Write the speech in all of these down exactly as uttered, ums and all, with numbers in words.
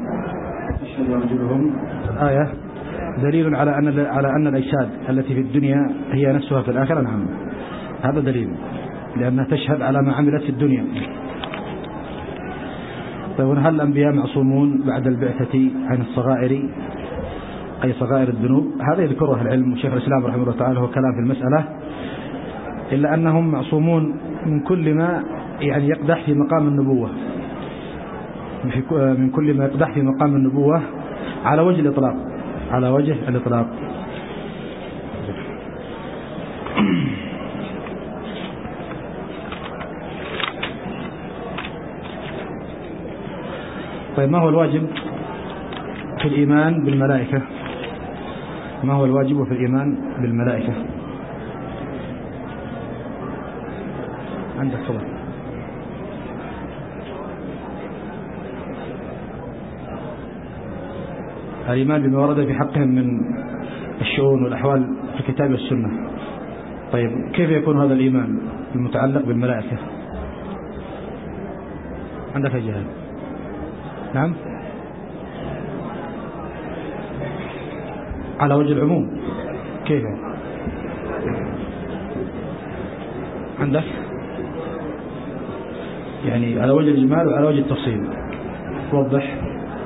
تشهد أرجلهم آية دليل على أن على أن الأجساد التي في الدنيا هي نفسها في الآخرة. نعم هذا دليل لأنها تشهد على ما عملت في الدنيا. طيب هل الأنبياء معصومون بعد البعثة عن الصغائر أي صغائر الذنوب؟ هذا يذكره العلم وشيخ الإسلام رحمه الله تعالى هو كلام في المسألة، إلا أنهم معصومون من كل ما يعني يقدح في مقام النبوة، من كل ما يقدح في مقام النبوة على وجه الإطلاق، على وجه الإطلاق. طيب ما هو الواجب في الإيمان بالملائكة؟ ما هو الواجب في الإيمان بالملائكة؟ عندك صلاة. الإيمان بما ورد في حقهم من الشؤون والأحوال في الكتاب والسنة. طيب كيف يكون هذا الإيمان المتعلق بالملائكة؟ عندك جهل. نعم على وجه العموم. كيف عندك يعني على وجه الإجمال وعلى وجه التفصيل؟ وضح.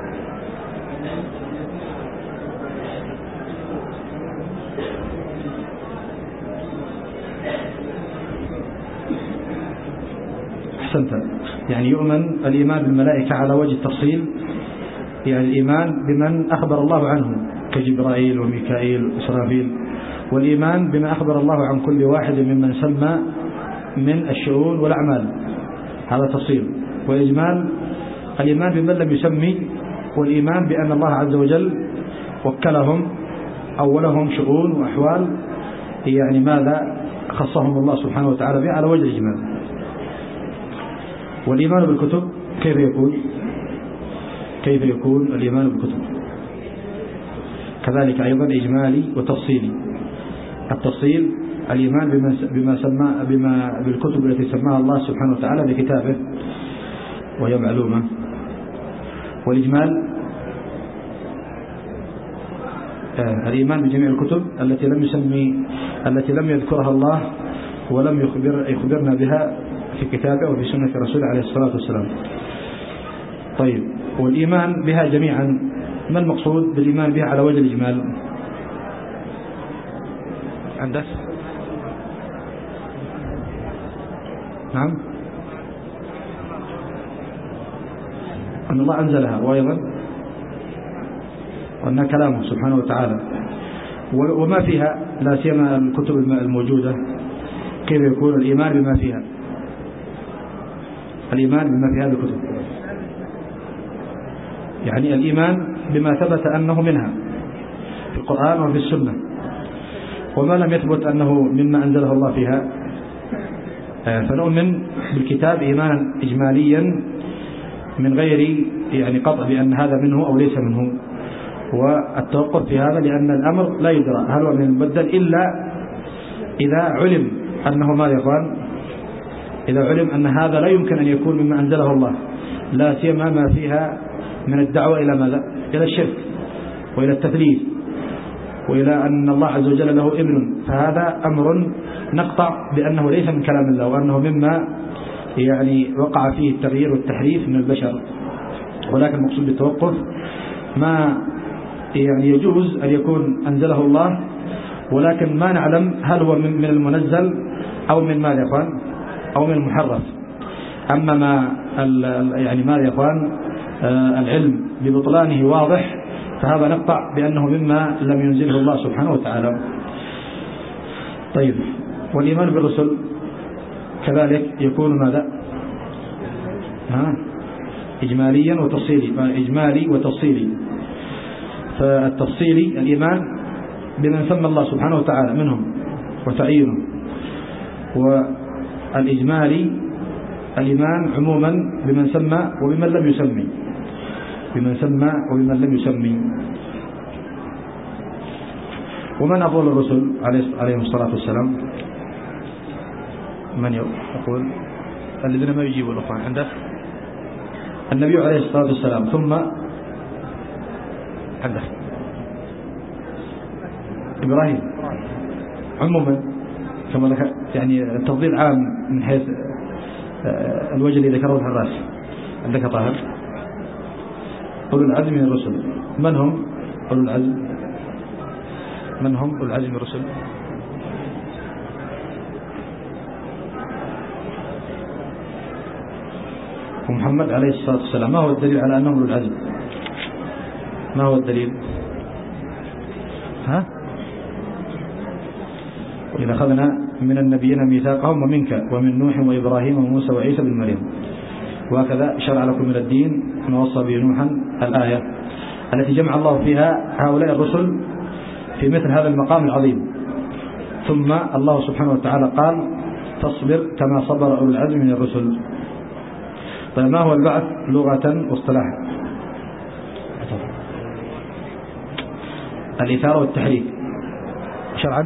أحسنت. يعني يؤمن الإيمان بالملائكة على وجه التفصيل، يعني الإيمان بمن أخبر الله عنه كجبرائيل وميكائيل وإسرافيل، والإيمان بما أخبر الله عن كل واحد ممن سمى من الشؤون والأعمال، هذا تفصيل. والإجمال الإيمان بمن لم يسمي، والإيمان بأن الله عز وجل وكلهم أو لهم شؤون وأحوال يعني ماذا خصهم الله سبحانه وتعالى به على وجه الإجمال. والإيمان بالكتب كيف يكون؟ كيف يكون الإيمان بالكتب؟ كذلك أيضا إجمالي وتفصيلي. التفصيل الإيمان بما بما سمى بما بالكتب التي سماها الله سبحانه وتعالى بكتابه وهي معلومة. والإجمال آه الإيمان بجميع الكتب التي لم يسمي التي لم يذكرها الله ولم يخبر يخبرنا بها في كتابه وفي سنة رسوله عليه الصلاة والسلام. طيب والإيمان بها جميعا، ما المقصود بالإيمان بها على وجه الإجمال؟ عندك؟ نعم أن الله أنزلها، وأيضا وأنها كلامه سبحانه وتعالى وما فيها، لا سيما الكتب الموجودة. كيف يكون الإيمان بما فيها؟ الإيمان بما في هذه الكتب يعني الإيمان بما ثبت أنه منها في القرآن وفي السنة، وما لم يثبت أنه مما أنزله الله فيها فنؤمن بالكتاب إيمانا إجماليا من غير يعني قطع بأن هذا منه أو ليس منه، والتوقف في هذا لأن الأمر لا يدرى هل هو من المبدل إلا إذا علم أنه ما يقال، إذا علم أن هذا لا يمكن أن يكون مما أنزله الله، لا سيما ما فيها من الدعوة إلى ماذا؟ إلى الشرك وإلى التثليث وإلى أن الله عز وجل له ابن، فهذا أمر نقطع بأنه ليس من كلام الله وأنه مما يعني وقع فيه التغيير والتحريف من البشر. ولكن المقصود بالتوقف ما يعني يجوز أن يكون أنزله الله، ولكن ما نعلم هل هو من المنزل أو من ماذا يا أخوان أو من المحرف. أما ما يعني ماذا يا أخوان العلم ببطلانه واضح، فهذا نقطع بأنه مما لم ينزله الله سبحانه وتعالى. طيب والإيمان بالرسل كذلك يكون ماذا؟ ها إجماليا وتفصيلي. إجمالي وتفصيلي. فالتفصيلي الإيمان بمن سمى الله سبحانه وتعالى منهم وتعيينه، والإجمالي الإيمان عموما بمن سمى وبمن لم يسمي، بمن سمى وبمن لم يسمي. ومن أفضل الرسل عليهم الصلاة والسلام؟ من يقول؟ الذين ما يجيبوا الأخوان عندك؟ النبي عليه الصلاة والسلام، ثم حدث إبراهيم عموما كما ذكر، يعني التفضيل عام من حيث الوجه اللي ذكره الحراس. عندك طاهر أولو العزم من الرسل، من هم أولو العزم؟ من هم أولو العزم من الرسل؟ ومحمد عليه الصلاة والسلام. ما هو الدليل على أنهم أولو العزم؟ ما هو الدليل؟ ها؟ إذا أخذنا من النبيين ميثاقهم ومنك ومن نوح وإبراهيم وموسى وعيسى بن مريم، وهكذا شرع لكم من الدين ما وصى به نوحا، الآية التي جمع الله فيها هؤلاء الرسل في مثل هذا المقام العظيم. ثم الله سبحانه وتعالى قال فاصبر كما صبر أولو العزم من الرسل. طيب ما هو البعث لغة واصطلاحا؟ الإثارة والتحريك. شرعا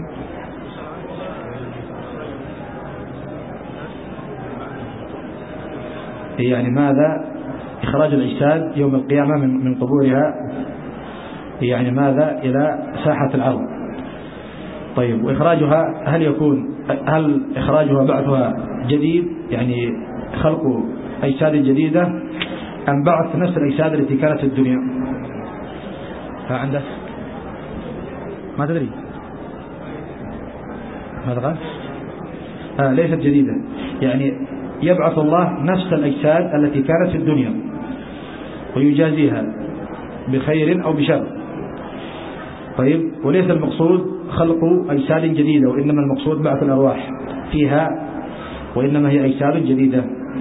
يعني ماذا؟ إخراج الأجساد يوم القيامة من قبورها، يعني ماذا؟ إلى ساحة العرض. طيب وإخراجها هل يكون هل إخراجها بعثها جديد، يعني خلق أجساد جديدة، أم بعث نفس الأجساد التي كانت في الدنيا؟ ها عندك ما تدري ماذا قال؟ آه ليست جديدة، يعني يبعث الله نفس الأجساد التي كانت في الدنيا ويجازيها بخير أو بشر. طيب وليس المقصود خلق أجساد جديدة، وإنما المقصود بعث الأرواح فيها، وإنما هي أجساد جديدة.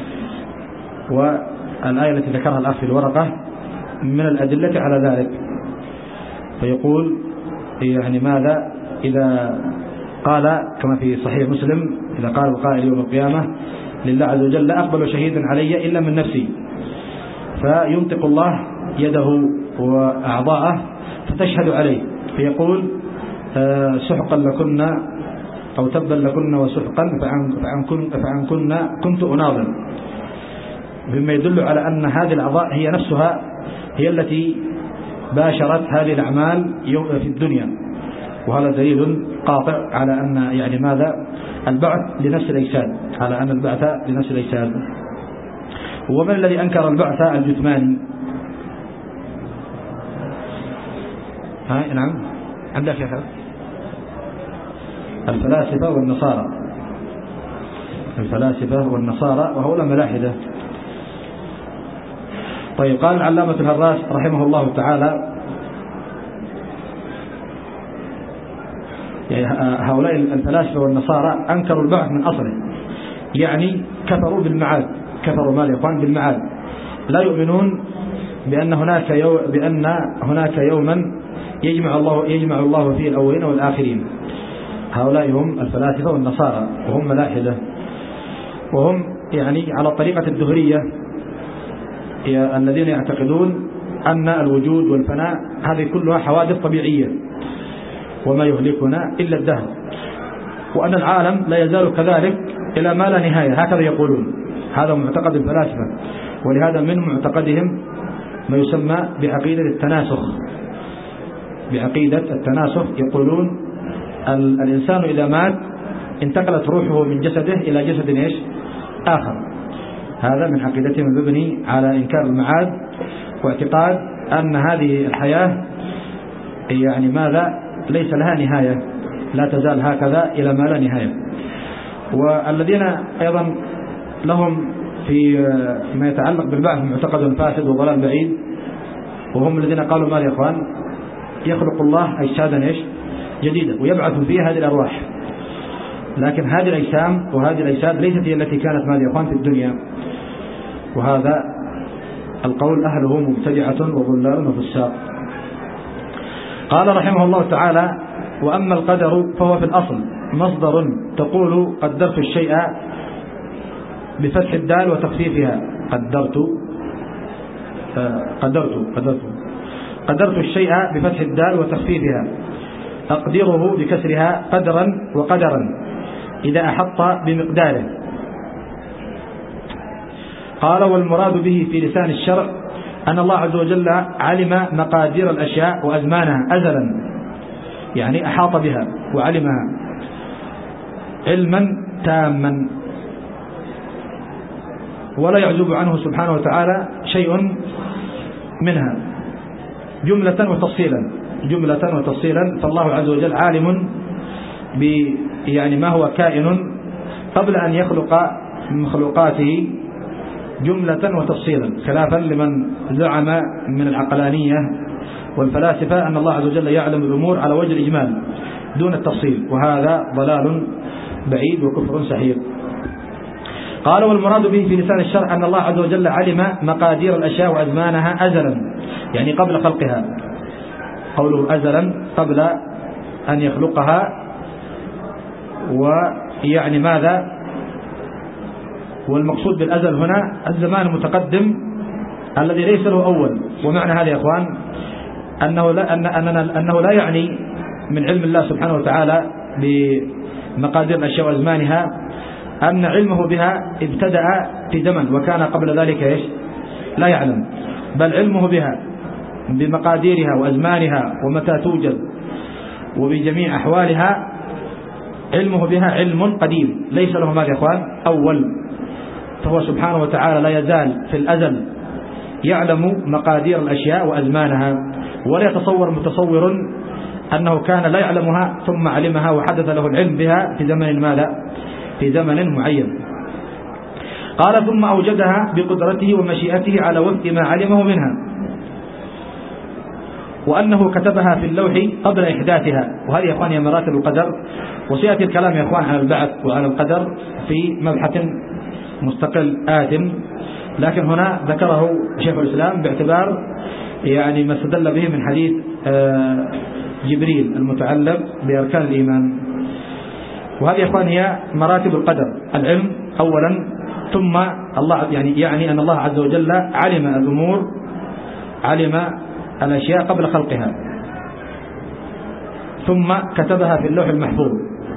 والآية التي ذكرها الأخ في الورقة من الأدلة على ذلك، فيقول يعني ماذا؟ إذا قال كما في صحيح مسلم، إذا قال القائل يوم القيامة لله عز وجل لا أقبل شهيدا علي إلا من نفسي، فينطق الله يده وأعضاءه فتشهد عليه، فيقول سحقا لكنا أو تبا لكنا وسحقا فعن, كن فعن كنا كنت أناظر، مما يدل على أن هذه الأعضاء هي نفسها هي التي باشرت هذه الأعمال في الدنيا. وهذا دليل قاطع على أن يعني ماذا؟ البعث لنفس الأجساد، على أن البعث لنفس الأجساد. ومن الذي أنكر البعث الجثماني؟ ها نعم عندك يا خالد؟ الفلاسفة والنصارى. الفلاسفة والنصارى وهؤلاء ملاحدة. طيب قال العلامة الهراس رحمه الله تعالى يعني هؤلاء الفلاسفة والنصارى أنكروا البعث من أصله، يعني كفروا بالمعاد، كفروا مال يقوان بالمعاد، لا يؤمنون بأن هناك يوم بأن هناك يوما يجمع الله يجمع الله فيه الأولين والآخرين. هؤلاء هم الفلاسفة والنصارى وهم ملاحدة، وهم يعني على طريقة الدهرية الذين يعتقدون أن الوجود والفناء هذه كلها حوادث طبيعية وما يهلكنا إلا الدهر، وأن العالم لا يزال كذلك إلى ما لا نهاية، هكذا يقولون. هذا معتقد الفلاسفة، ولهذا من معتقدهم ما يسمى بعقيدة التناسخ. بعقيدة التناسخ يقولون الإنسان إذا مات انتقلت روحه من جسده إلى جسد إيش آخر. هذا من عقيدتهم المبني على إنكار المعاد، واعتقاد أن هذه الحياة يعني ماذا؟ ليس لها نهاية، لا تزال هكذا إلى ما لا نهاية. والذين أيضا لهم في ما يتعلق بالبعث معتقد فاسد وضلال بعيد، وهم الذين قالوا ما يا إخوان يخلق الله أجسادا إيش جديدة ويبعث فيها هذه الأرواح، لكن هذه الأجسام وهذه الأجساد ليست هي التي كانت ما يا إخوان في الدنيا. وهذا القول أهله مبتدعة وضلال وفساق. قال رحمه الله تعالى وأما القدر فهو في الأصل مصدر تقول قدرت الشيء بفتح الدال وتخفيفها، قدرت قدرت قدرت قدرت الشيء بفتح الدال وتخفيفها، أقدره بكسرها قدرا وقدرا إذا أحط بمقداره. قال والمراد به في لسان الشرع أن الله عز وجل علم مقادير الأشياء وأزمانها أزلا، يعني أحاط بها وعلمها علما تاما ولا يعزب عنه سبحانه وتعالى شيء منها جملة وتفصيلا جملة وتفصيلا. فالله عز وجل عالم ب يعني ما هو كائن قبل أن يخلق مخلوقاته جملة وتفصيلا، خلافا لمن زعم من العقلانية والفلاسفة أن الله عز وجل يعلم الأمور على وجه الإجمال دون التفصيل، وهذا ضلال بعيد وكفر سحيق. قال: والمراد به في لسان الشرع أن الله عز وجل علم مقادير الأشياء وأزمانها أزلا، يعني قبل خلقها. قوله أزلا قبل أن يخلقها، ويعني ماذا؟ والمقصود بالأزل هنا الزمان المتقدم الذي ليس له أول. ومعنى هذا يا إخوان أنه لا, أن أننا أنه لا يعني من علم الله سبحانه وتعالى بمقادير الأشياء وأزمانها أن علمه بها ابتدأ في زمن وكان قبل ذلك إيش؟ لا يعلم، بل علمه بها بمقاديرها وأزمانها ومتى توجد وبجميع أحوالها علمه بها علم قديم ليس له ماذا يا إخوان؟ أول. فهو سبحانه وتعالى لا يزال في الأزل يعلم مقادير الأشياء وأزمانها، ولا يتصور متصور أنه كان لا يعلمها ثم علمها وحدث له العلم بها في زمن ماذا؟ في زمن معين. قال: ثم أوجدها بقدرته ومشيئته على وفق ما علمه منها، وأنه كتبها في اللوح قبل إحداثها. وهذه يا إخوان هي مراتب القدر، وسيأتي الكلام يا إخوان على البعث وعلى القدر في مبحث مستقل آت، لكن هنا ذكره شيخ الإسلام باعتبار يعني ما استدل به من حديث جبريل المتعلق بأركان الإيمان. وهذه يا إخوان هي مراتب القدر: العلم أولا، ثم الله يعني يعني أن الله عز وجل علم الأمور، علم الأشياء قبل خلقها، ثم كتبها في اللوح المحفوظ،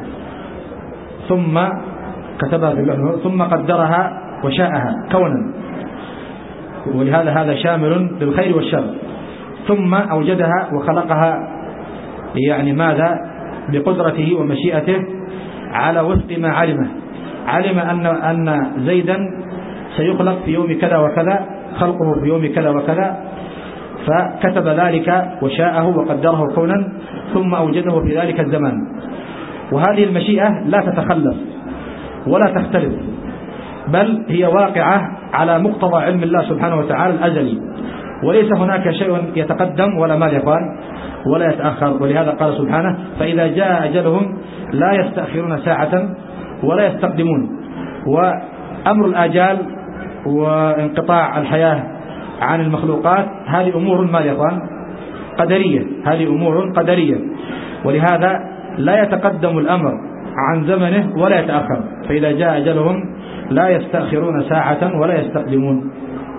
ثم كتبها في اللوح المحفوظ ثم قدرها وشاءها كونا، ولهذا هذا شامل للخير والشر. ثم أوجدها وخلقها يعني ماذا؟ بقدرته ومشيئته على وفق ما علمه. علم أن أن زيدا سيخلق في يوم كذا وكذا، خلقه في يوم كذا وكذا، فكتب ذلك وشاءه وقدره كونا، ثم أوجده في ذلك الزمان. وهذه المشيئة لا تتخلف ولا تختلف، بل هي واقعة على مقتضى علم الله سبحانه وتعالى الأزلي، وليس هناك شيء يتقدم ولا ما يخوان ولا يتأخر. ولهذا قال سبحانه: فإذا جاء أجلهم لا يستأخرون ساعة ولا يستقدمون. وأمر الآجال وانقطاع الحياة عن المخلوقات هذه أمور ما يخوان قدرية، هذه أمور قدرية، ولهذا لا يتقدم الأمر عن زمنه ولا يتأخر. فإذا جاء أجلهم لا يستأخرون ساعة ولا يستقدمون.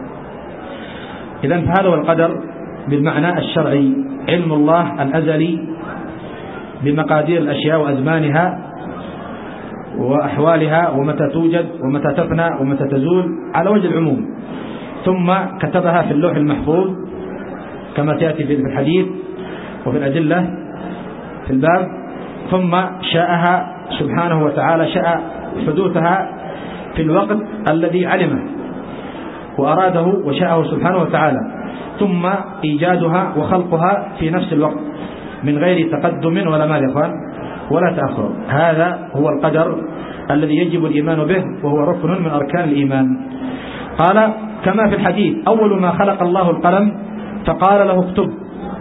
إذن فهذا هو القدر بالمعنى الشرعي: علم الله الأزلي بمقادير الأشياء وأزمانها وأحوالها ومتى توجد ومتى تفنى ومتى تزول على وجه العموم، ثم كتبها في اللوح المحفوظ كما سيأتي في الحديث وفي الأدلة في الباب، ثم شاءها سبحانه وتعالى، شاء حدوثها في الوقت الذي علمه وأراده وشاءه سبحانه وتعالى، ثم إيجادها وخلقها في نفس الوقت من غير تقدم ولا مال إخوان ولا تأخر. هذا هو القدر الذي يجب الإيمان به، وهو ركن من أركان الإيمان. قال كما في الحديث: أول ما خلق الله القلم فقال له اكتب.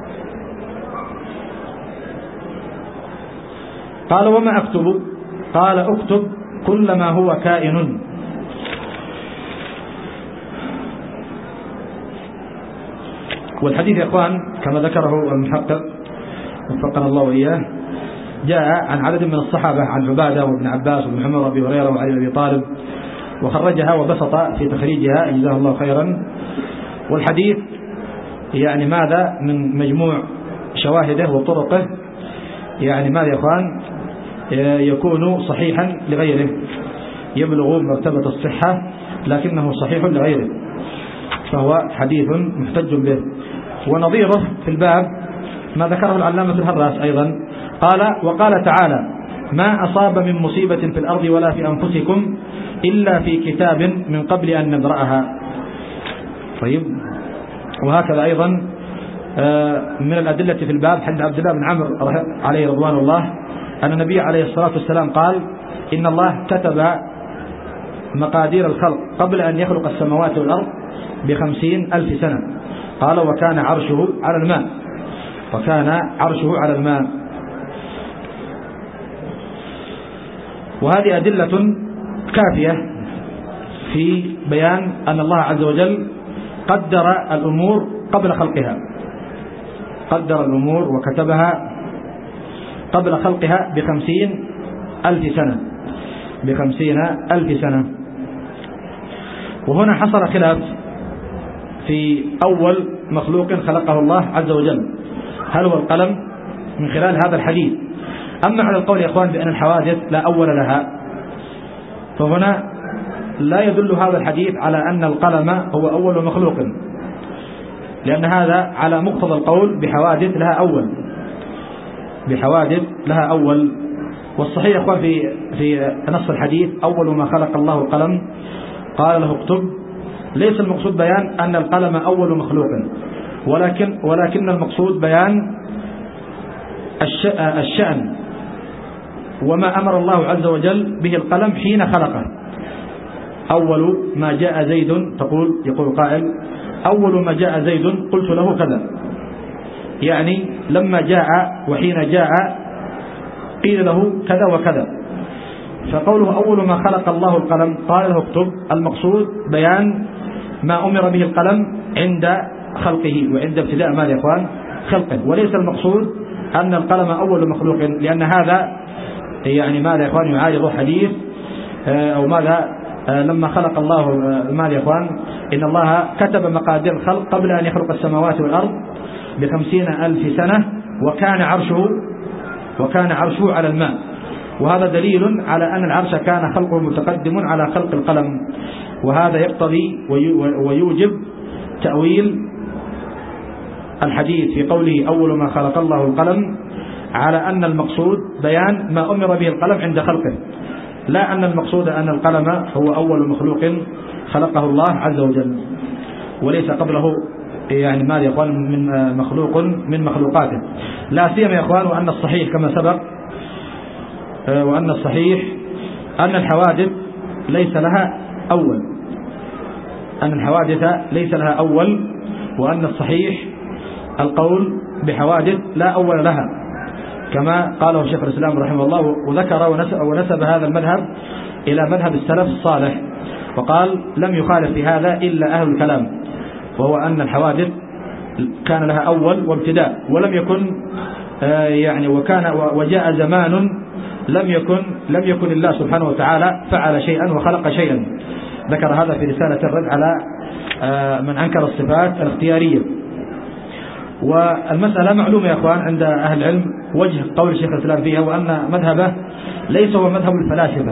قال وما أكتب؟ قال اكتب كل ما هو كائن. والحديث يا إخوان كما ذكره المحقق وفقنا الله وإياه جاء عن عدد من الصحابة، عن عبادة وابن عباس وابن عمر وابي هريرة وعلي بن أبي طالب، وخرجها وبسط في تخريجها جزاه الله خيرا. والحديث يعني ماذا؟ من مجموع شواهده وطرقه يعني ماذا يا إخوان؟ يكون صحيحا لغيره، يبلغ مرتبة الصحة لكنه صحيح لغيره. فهو حديث محتج به. ونظيره في الباب ما ذكره العلامة الهراس أيضا، قال وقال تعالى ما أصاب من مصيبة في الأرض ولا في أنفسكم إلا في كتاب من قبل أن نبرأها. طيب، وهكذا أيضا من الأدلة في الباب حديث عبد الله بن عمرو عليه رضوان الله أن النبي عليه الصلاة والسلام قال إن الله كتب مقادير الخلق قبل أن يخلق السماوات والأرض بخمسين ألف سنة. قال وكان عرشه على الماء، وكان عرشه على الماء. وهذه أدلة كافية في بيان أن الله عز وجل قدر الأمور قبل خلقها، قدر الأمور وكتبها قبل خلقها بخمسين ألف سنة، بخمسين ألف سنة. وهنا حصل خلاف في أول مخلوق خلقه الله عز وجل، هل هو القلم من خلال هذا الحديث؟ أما على القول يا إخوان بأن الحوادث لا أول لها، فهنا لا يدل هذا الحديث على أن القلم هو أول مخلوق، لأن هذا على مقتضى القول بحوادث لها أول، بحوادث لها أول. والصحيح يا إخوان في في نص الحديث أول ما خلق الله القلم قال له اكتب، ليس المقصود بيان أن القلم أول مخلوق، ولكن ولكن المقصود بيان الشأن وما أمر الله عز وجل به القلم حين خلقه. أول ما جاء زيد، تقول يقول قائل أول ما جاء زيد قلت له كذا، يعني لما جاء وحين جاء قيل له كذا وكذا. فقوله أول ما خلق الله القلم قال له اكتب، المقصود بيان ما أمر به القلم عند خلقه وعند ابتداء ماذا يا إخوان خلقه، وليس المقصود أن القلم أول مخلوق، لأن هذا يعني ماذا يا إخوان يعارض حديث أو ماذا لما خلق الله ماذا يا إخوان إن الله كتب مقادير الخلق قبل أن يخلق السماوات والأرض بخمسين ألف سنة وكان عرشه وكان عرشه على الماء. وهذا دليل على أن العرش كان خلقه متقدم على خلق القلم، وهذا يقتضي ويوجب تأويل الحديث في قوله أول ما خلق الله القلم على أن المقصود بيان ما أمر به القلم عند خلقه، لا أن المقصود أن القلم هو أول مخلوق خلقه الله عز وجل وليس قبله يعني ماذا يا إخوان من مخلوق من مخلوقاته. لا سيما يا إخوان وأن الصحيح كما سبق وأن الصحيح أن الحوادث ليس لها أول، أن الحوادث ليس لها أول، وأن الصحيح القول بحوادث لا أول لها، كما قاله شيخ الإسلام رحمه الله، وذكر ونسب هذا المذهب إلى مذهب السلف الصالح، وقال لم يخالف في هذا إلا أهل الكلام، وهو أن الحوادث كان لها أول وابتداء، ولم يكن يعني وكان وجاء زمان لم يكن لم يكن الله سبحانه وتعالى فعل شيئا وخلق شيئا. ذكر هذا في رسالة الرد على من أنكر الصفات الاختيارية. والمسألة معلومة يا أخوان عند أهل العلم وجه قول شيخ الإسلام فيها، وأن مذهبه ليس هو مذهب الفلاسفة،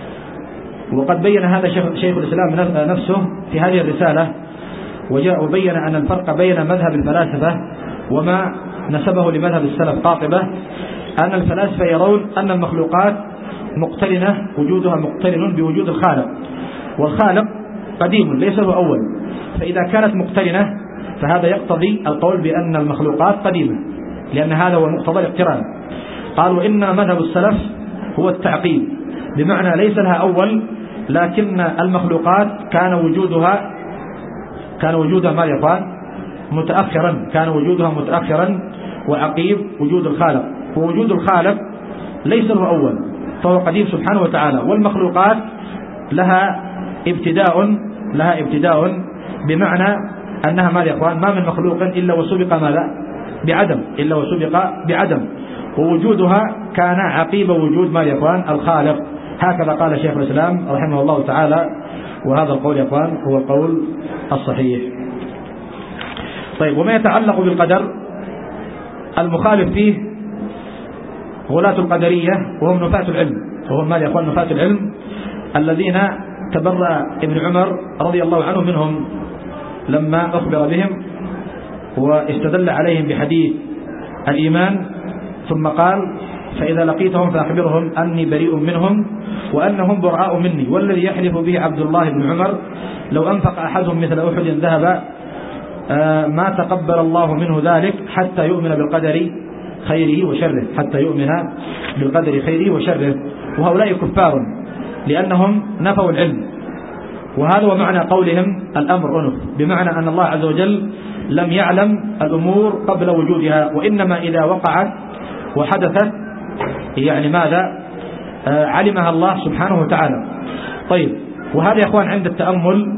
وقد بين هذا شيخ الإسلام نفسه في هذه الرسالة، وجاء وبين أن الفرق بين مذهب الفلاسفة وما نسبه لمذهب السلف قاطبة، أن الفلاسفة يرون أن المخلوقات مقترنة، وجودها مقترن بوجود الخالق، والخالق قديم ليس هو أول، فإذا كانت مقترنة فهذا يقتضي القول بأن المخلوقات قديمة، لأن هذا هو مقتضى الاقتران. قالوا إن مذهب السلف هو التعقيب، بمعنى ليس لها أول، لكن المخلوقات كان وجودها كان وجودها ما يقال متأخرا، كان وجودها متأخرا وعقيب وجود الخالق، ووجود الخالق ليس هو أول، فهو قديم سبحانه وتعالى، والمخلوقات لها ابتداء لها ابتداء بمعنى أنها ما يا إخوان ما من مخلوق إلا وسبق ماذا بعدم إلا وسبق بعدم، ووجودها كان عقيب وجود ما يا إخوان الخالق. هكذا قال شيخ الإسلام رحمه الله تعالى، وهذا القول يا إخوان هو القول الصحيح. طيب، وما يتعلق بالقدر المخالف فيه غلاة القدرية وهم نفاة العلم، وهم ما يا إخوان نفاة العلم الذين تبرأ ابن عمر رضي الله عنه منهم، لما أخبر بهم واستدل عليهم بحديث الإيمان ثم قال فإذا لقيتهم فأخبرهم أني بريء منهم وأنهم براء مني، والذي يحلف به عبد الله بن عمر لو أنفق أحدهم مثل أحد ذهب ما تقبل الله منه ذلك حتى يؤمن بالقدر خيره وشره، حتى يؤمن بالقدر خيره وشره. وهؤلاء كفار لأنهم نفوا العلم، وهذا هو معنى قولهم الأمر أنف، بمعنى أن الله عز وجل لم يعلم الأمور قبل وجودها، وإنما إذا وقعت وحدثت يعني ماذا آه علمها الله سبحانه وتعالى. طيب، وهذا يا أخوان عند التأمل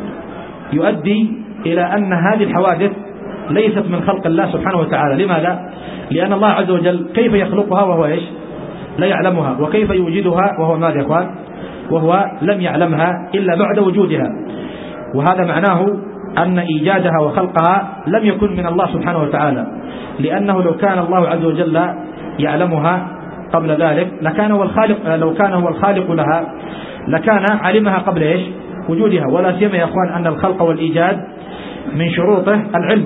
يؤدي إلى أن هذه الحوادث ليست من خلق الله سبحانه وتعالى. لماذا؟ لأن الله عز وجل كيف يخلقها وهو إيش؟ لا يعلمها، وكيف يوجدها وهو ماذا يا أخوان؟ وهو لم يعلمها إلا بعد وجودها. وهذا معناه أن إيجادها وخلقها لم يكن من الله سبحانه وتعالى، لأنه لو كان الله عز وجل يعلمها قبل ذلك لكان هو الخالق، لو كان هو الخالق لها لكان علمها قبل إيش؟ وجودها. ولا سيما يا أخوان أن الخلق والإيجاد من شروطه العلم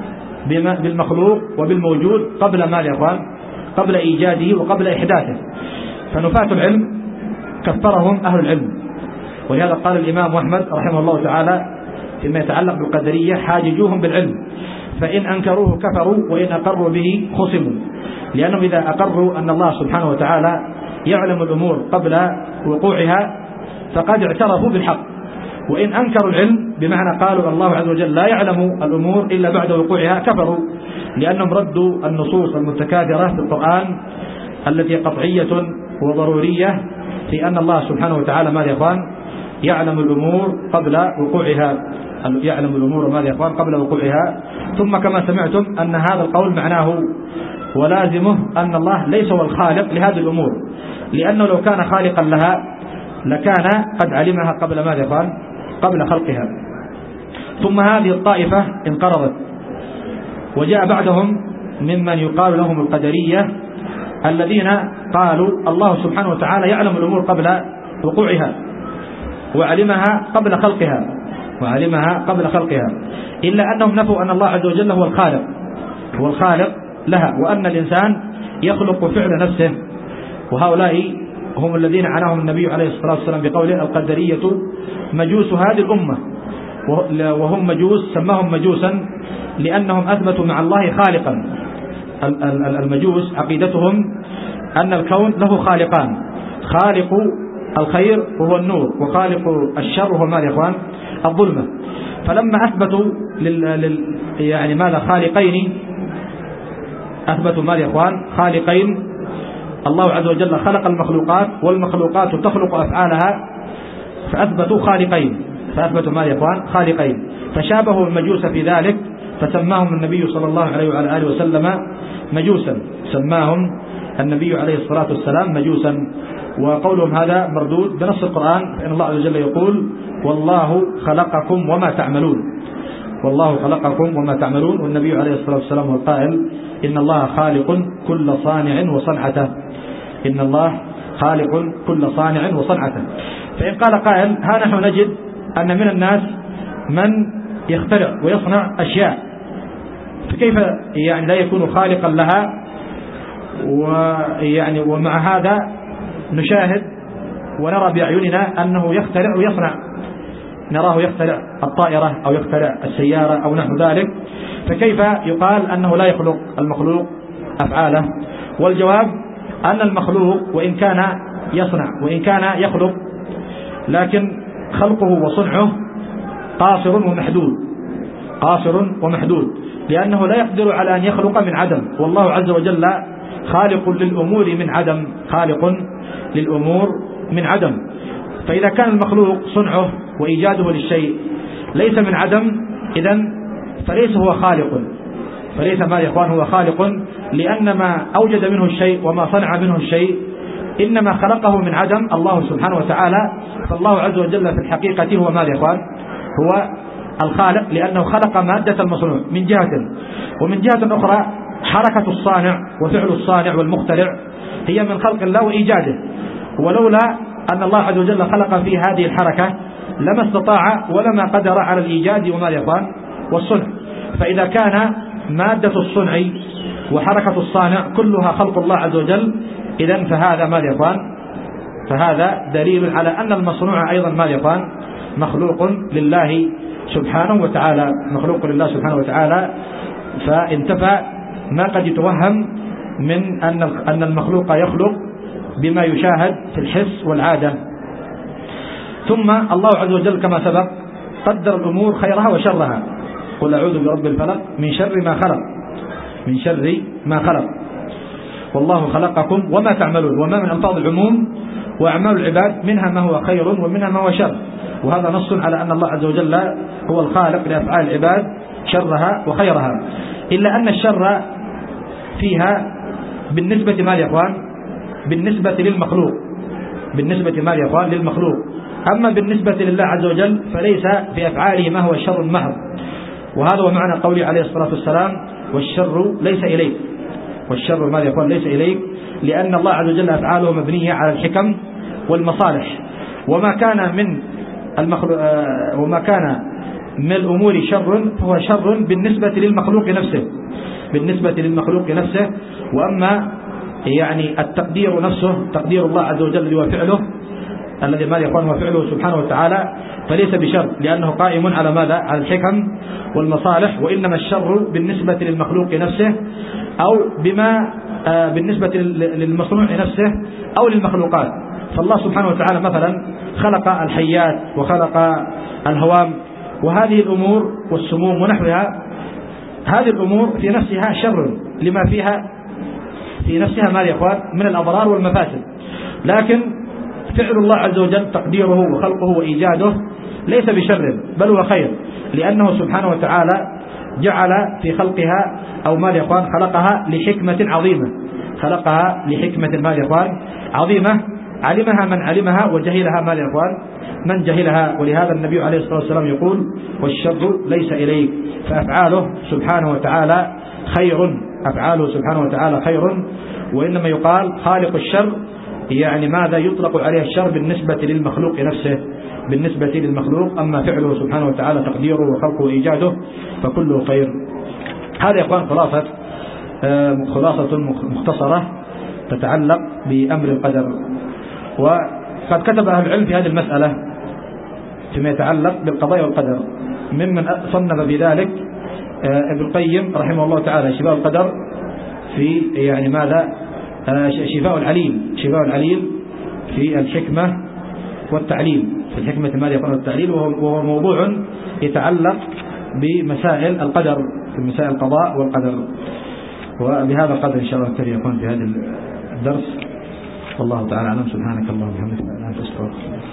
بالمخلوق وبالموجود قبل ما يا أخوان؟ قبل إيجاده وقبل إحداثه. فنفاة العلم كفرهم أهل العلم، ولهذا قال الإمام أحمد رحمه الله تعالى فيما يتعلق بالقدرية حاججوهم بالعلم، فإن أنكروه كفروا وإن أقروا به خصموا، لأنهم إذا أقروا أن الله سبحانه وتعالى يعلم الأمور قبل وقوعها فقد اعترفوا بالحق، وإن أنكروا العلم بمعنى قالوا الله عز وجل لا يعلم الأمور إلا بعد وقوعها كفروا، لأنهم ردوا النصوص المتكاثرة في القرآن التي قطعية وضرورية في أن الله سبحانه وتعالى ماذا يا إخوان؟ يعلم الأمور قبل وقوعها، يعلم الأمور ماذا يا إخوان؟ قبل وقوعها. ثم كما سمعتم أن هذا القول معناه ولازمه أن الله ليس هو الخالق لهذه الأمور، لأنه لو كان خالقا لها لكان قد علمها قبل ماذا يا إخوان؟ قبل خلقها. ثم هذه الطائفة انقرضت، وجاء بعدهم ممن يقال لهم القدرية الذين قالوا الله سبحانه وتعالى يعلم الأمور قبل وقوعها وعلمها قبل خلقها وعلمها قبل خلقها إلا أنهم نفوا أن الله عز وجل هو الخالق هو الخالق لها، وأن الإنسان يخلق فعل نفسه. وهؤلاء هم الذين عناهم النبي عليه الصلاة والسلام بقوله القدرية مجوس هذه الأمة، وهم مجوس سماهم مجوسا لأنهم أثبتوا مع الله خالقا. المجوس عقيدتهم أن الكون له خالقان، خالق الخير وهو النور، وخالق الشر وهو ماذا يا إخوان؟ الظلمة. فلما أثبتوا لل... لل... يعني ماذا خالقين، أثبتوا ماذا يا إخوان؟ خالقين، الله عز وجل خلق المخلوقات والمخلوقات تخلق أفعالها، فأثبتوا خالقين فأثبتوا ماذا يا إخوان؟ خالقين. فشابهوا المجوس في ذلك، فسماهم النبي صلى الله عليه وعلى آله وسلم مجوسا، سماهم النبي عليه الصلاة والسلام مجوسا. وقولهم هذا مردود بنص القرآن، فإن الله عز وجل يقول والله خلقكم وما تعملون، والله خلقكم وما تعملون، والنبي عليه الصلاة والسلام هو القائل إن الله خالق كل صانع وصنعته، إن الله خالق كل صانع وصنعته. فإن قال قائل ها نحن نجد أن من الناس من يخترع ويصنع أشياء، فكيف يعني لا يكون خالقا لها؟ ويعني ومع هذا نشاهد ونرى بأعيننا أنه يخترع ويصنع، نراه يخترع الطائرة أو يخترع السيارة أو نحو ذلك، فكيف يقال أنه لا يخلق المخلوق أفعاله؟ والجواب أن المخلوق وإن كان يصنع وإن كان يخلق، لكن خلقه وصنعه قاصر ومحدود، قاصر ومحدود، لأنه لا يقدر على أن يخلق من عدم، والله عز وجل خالق للأمور من عدم، خالق للأمور من عدم. فإذا كان المخلوق صنعه وإيجاده للشيء ليس من عدم، إذن فليس هو خالق، فليس ما يا إخوان هو خالق، لأن ما أوجد منه الشيء وما صنع منه الشيء إنما خلقه من عدم الله سبحانه وتعالى. فالله عز وجل في الحقيقة هو ما يا إخوان؟ هو الخالق، لأنه خلق مادة المصنوع من جهة، ومن جهة أخرى حركة الصانع وفعل الصانع والمخترع هي من خلق الله وإيجاده، ولولا أن الله عز وجل خلق في هذه الحركة لما استطاع ولما قدر على الإيجاد وما يقال والصنع. فإذا كان مادة الصنع وحركة الصانع كلها خلق الله عز وجل، إذن فهذا ما يقال فهذا دليل على أن المصنوع أيضا ما يقال مخلوق لله سبحانه وتعالى، مخلوق لله سبحانه وتعالى. فانتفى ما قد يتوهم من أن أن المخلوق يخلق بما يشاهد في الحس والعادة. ثم الله عز وجل كما سبق قدر الأمور خيرها وشرها، قل أعوذ برب الفلق من شر ما خلق، من شر ما خلق، والله خلقكم وما تعملون. وما من ألفاظ العموم، وأعمال العباد منها ما هو خير ومنها ما هو شر، وهذا نص على أن الله عز وجل هو الخالق لأفعال العباد شرها وخيرها. إلا أن الشر فيها بالنسبة ما يقال بالنسبة للمخلوق، بالنسبة ما يقال للمخلوق. أما بالنسبة لله عز وجل فليس في أفعاله ما هو الشر المحض، وهذا هو معنى قوله عليه الصلاة والسلام والشر ليس إليك، والشر ما يقال ليس إليك، لأن الله عز وجل أفعاله مبنية على الحكم والمصالح. وما كان من المخلوق وما كان من الأمور شر فهو شر بالنسبة للمخلوق نفسه، بالنسبة للمخلوق نفسه. وأما يعني التقدير نفسه، تقدير الله عز وجل اللي هو فعله الذي ما يكون هو فعله سبحانه وتعالى، فليس بشر لأنه قائم على ماذا؟ على الحكم والمصالح. وإنما الشر بالنسبة للمخلوق نفسه أو بما بالنسبة للمصنوع نفسه أو للمخلوقات. فالله سبحانه وتعالى مثلا خلق الحيات وخلق الهوام وهذه الأمور والسموم ونحوها، هذه الأمور في نفسها شر لما فيها في نفسها ما يا إخوان من الأضرار والمفاسد. لكن فعل الله عز وجل تقديره وخلقه وإيجاده ليس بشر بل هو خير، لأنه سبحانه وتعالى جعل في خلقها أو ما يا إخوان خلقها لحكمة عظيمة، خلقها لحكمة ما يا إخوان عظيمة علمها من علمها وجهلها ما يا إخوان من جهلها. ولهذا النبي عليه الصلاة والسلام يقول والشر ليس إليك، فأفعاله سبحانه وتعالى خير، أفعاله سبحانه وتعالى خير. وإنما يقال خالق الشر، يعني ماذا يطلق عليه الشر بالنسبة للمخلوق نفسه، بالنسبة للمخلوق. أما فعله سبحانه وتعالى تقديره وخلقه وإيجاده فكله خير. هذا يا إخوان خلاصة خلاصة مختصرة تتعلق بأمر القدر. وقد كتب أهل العلم في هذه المسألة فيما يتعلق بالقضاء والقدر، ممن صنف بذلك ابن القيم رحمه الله تعالى شفاء القدر في يعني ماذا شفاء العليل، شفاء العليل في الحكمة والتعليل، في الحكمة ماذا يقول التعليل، وهو موضوع يتعلق بمسائل القدر، في مسائل القضاء والقدر. وبهذا القدر إن شاء الله نكتفي يكون في هذا الدرس، والله تعالى أعلم. سبحانك اللهم وبحمدك لا إله إلا أنت أستغفرك.